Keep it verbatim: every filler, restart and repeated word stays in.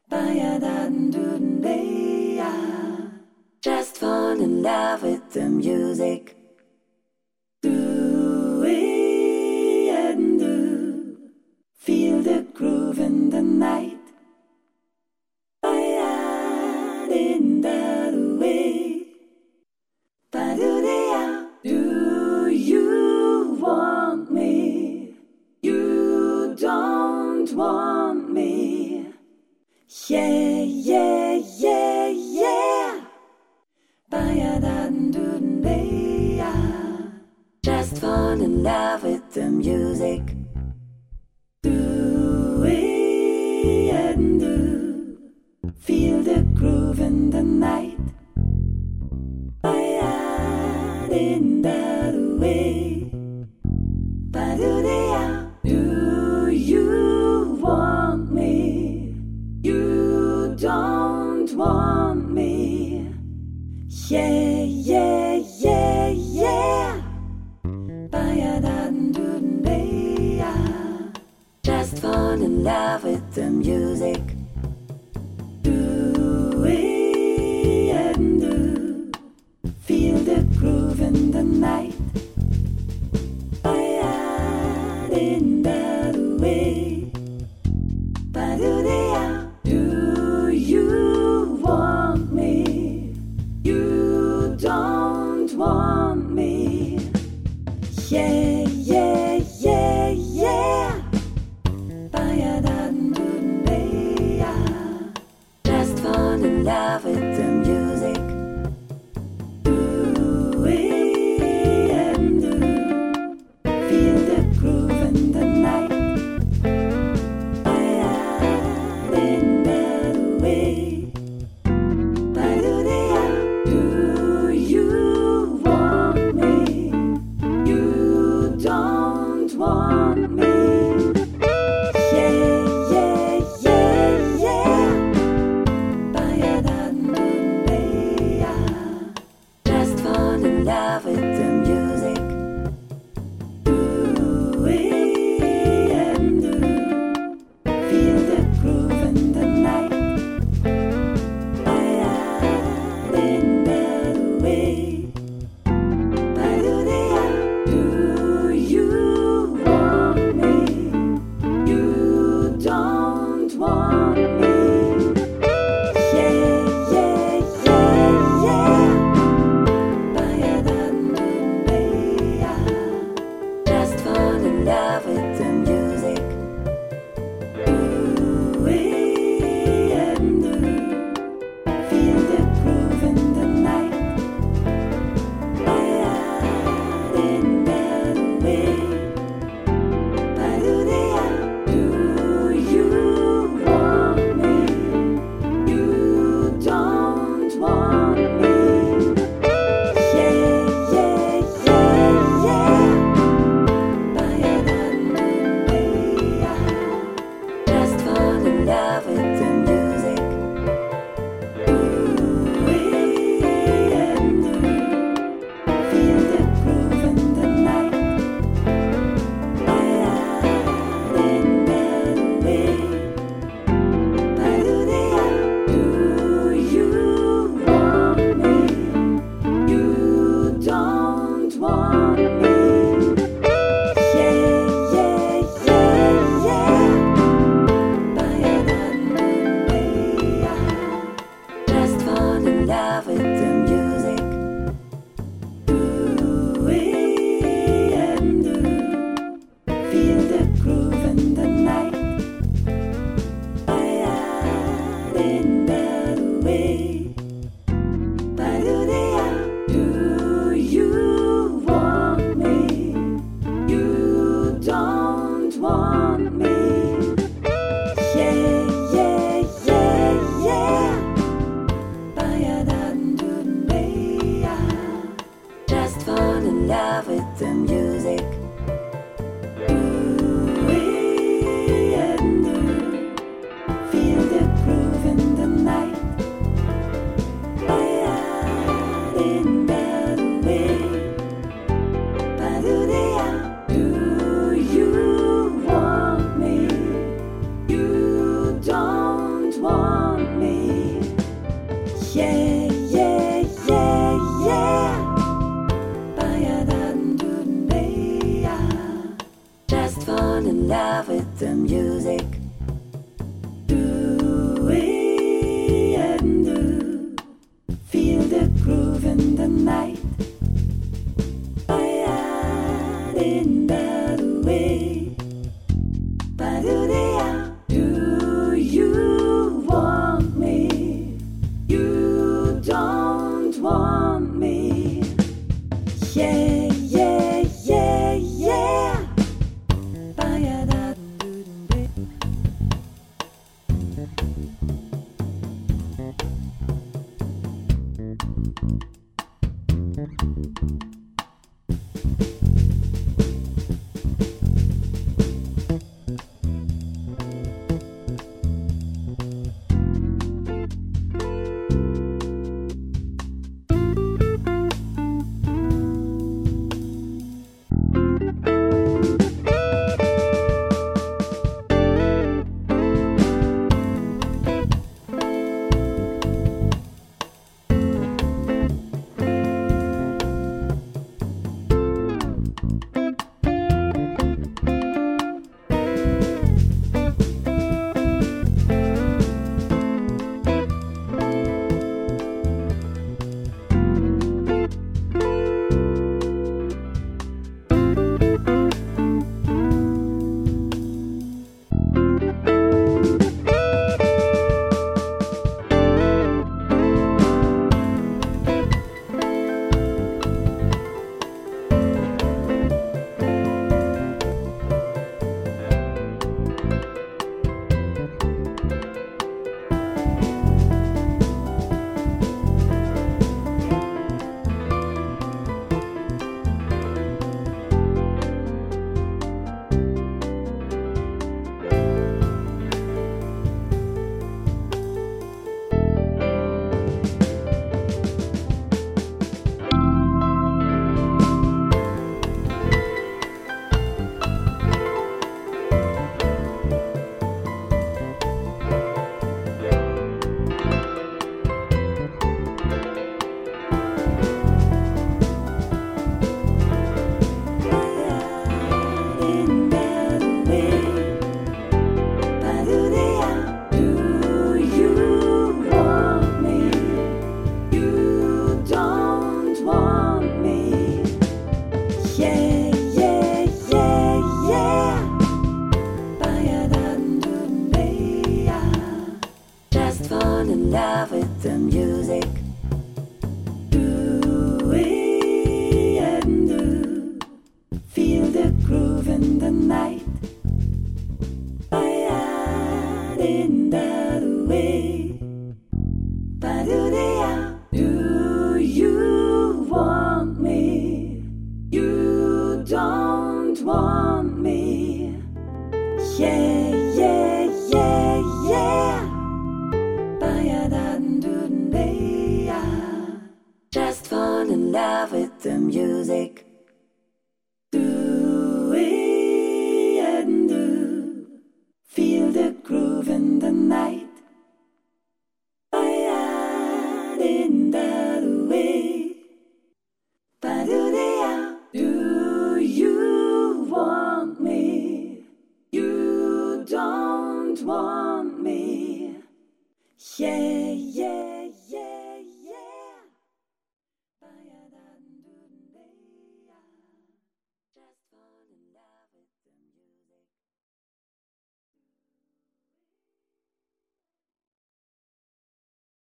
Just fall in love with the music. Do it and do. Feel the groove in the night. In that way. Do you want me? You don't want me. Yeah, yeah, yeah, yeah. Just fall in love with the music. Do it and do. Feel the groove in the night. In that way. Do you want me? You don't want me. Yeah, yeah, yeah, yeah. Just fall in love with the music. Do it and do. Feel the groove in the night. In that way. Do you want me? You don't want me. Yeah, yeah, yeah, yeah. Just fall in love with the music. Do it and do. Feel the groove in the night. In that way. Do you want me? You music. Do it and do. Feel the groove in the night. I in that way. Ba-do-de-ya. Do you want me? You don't want me. Yeah, yeah, yeah, yeah. Ba-ya-da-do-do-de. In that way. Ba-do-de-ya. Do you want me? You don't want me. Yeah, yeah, yeah, yeah. Ba-ya-da-do-de-ya. Just fall in love with the music. Do it and do. Feel the groove in the night. I in that way. Ba-do-de-ya. Do you want me? You don't want me. Yeah, yeah, yeah, yeah. Ba-ya-da-do-de-ya. Just fall in love with the music. Do it and do. Feel the groove in the night. I in that way. Ba-do-de-ya. Do you want me? You don't want me. Yeah, yeah.